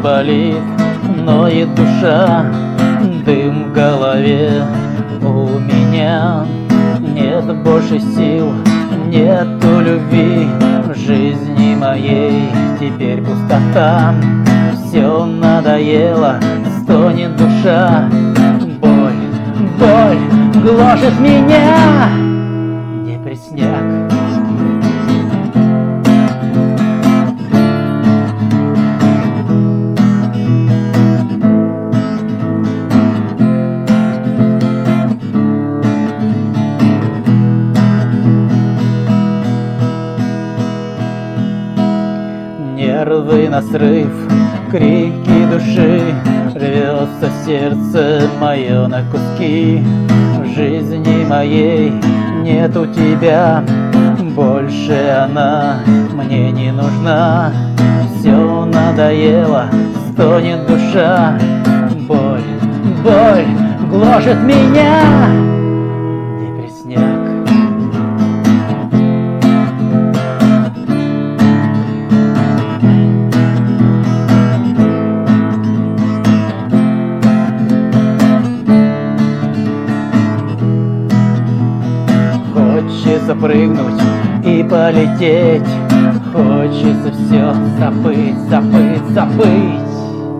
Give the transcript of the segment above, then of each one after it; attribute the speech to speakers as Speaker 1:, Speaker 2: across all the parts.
Speaker 1: болит, ноет душа, дым в голове. У меня нет больше сил, нету любви в жизни моей. Теперь пустота, все надоело, стонет душа. Боль, боль гложет меня, депресняк. Нервы на срыв, крики души, рвется сердце мое на куски. В жизни моей нету тебя, больше она мне не нужна. Все надоело, стонет душа. Боль, боль гложет меня, депресняк. Хочется прыгнуть и полететь, хочется все забыть, забыть, забыть.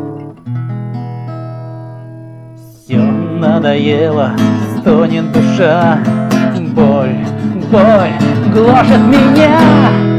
Speaker 1: Все надоело, стонет душа. Боль, боль гложет меня.